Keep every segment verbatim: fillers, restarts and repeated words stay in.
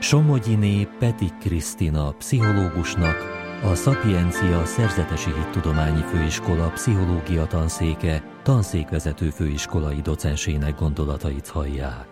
Somogyiné Petty Krisztina pszichológusnak, a Szapiencia Szerzetesi Hittudományi Főiskola pszichológia tanszéke, tanszékvezető főiskolai docensének gondolatait hallják.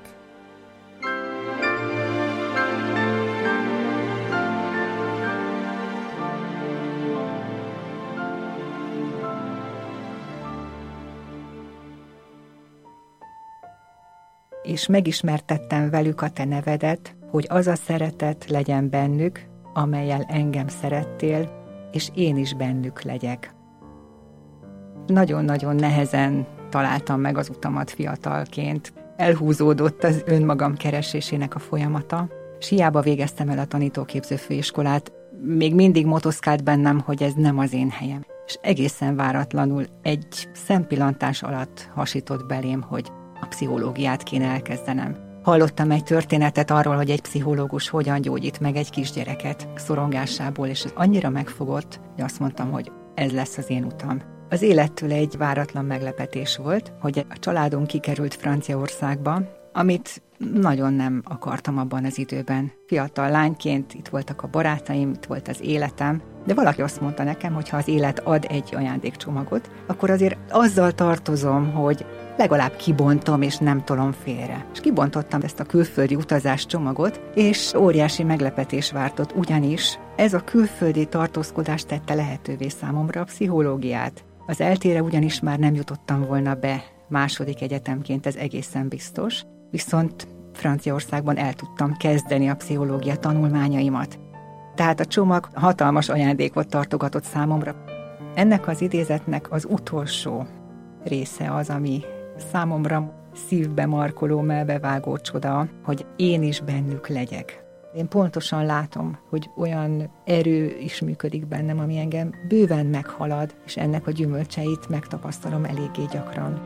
És megismertettem velük a te nevedet, hogy az a szeretet legyen bennük, amellyel engem szerettél, és én is bennük legyek. Nagyon-nagyon nehezen találtam meg az utamat fiatalként. Elhúzódott az önmagam keresésének a folyamata, s hiába végeztem el a tanítóképző főiskolát, még mindig motoszkált bennem, hogy ez nem az én helyem. És egészen váratlanul egy szempillantás alatt hasított belém, hogy a pszichológiát kéne elkezdenem. Hallottam egy történetet arról, hogy egy pszichológus hogyan gyógyít meg egy kisgyereket szorongásából, és ez annyira megfogott, hogy azt mondtam, hogy ez lesz az én utam. Az élettől egy váratlan meglepetés volt, hogy a családunk kikerült Franciaországba, amit nagyon nem akartam abban az időben. Fiatal lányként itt voltak a barátaim, itt volt az életem, de valaki azt mondta nekem, hogy ha az élet ad egy ajándékcsomagot, akkor azért azzal tartozom, hogy legalább kibontom, és nem tolom félre. És kibontottam ezt a külföldi utazás csomagot, és óriási meglepetés vártott, ugyanis ez a külföldi tartózkodás tette lehetővé számomra a pszichológiát. Az eltére ugyanis már nem jutottam volna be második egyetemként, ez egészen biztos, viszont Franciaországban el tudtam kezdeni a pszichológia tanulmányaimat. Tehát a csomag hatalmas ajándékot tartogatott számomra. Ennek az idézetnek az utolsó része az, ami számomra szívbe markoló, melbevágó csoda, hogy én is bennük legyek. Én pontosan látom, hogy olyan erő is működik bennem, ami engem bőven meghalad, és ennek a gyümölcseit megtapasztalom eléggé gyakran.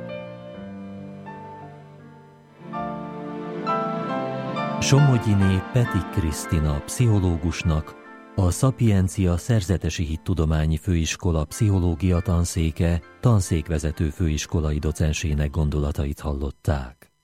Somogyiné Petty Krisztina pszichológusnak, a Szapiencia Szerzetesi Hittudományi Főiskola pszichológia tanszéke, tanszékvezető főiskolai docensének gondolatait hallották.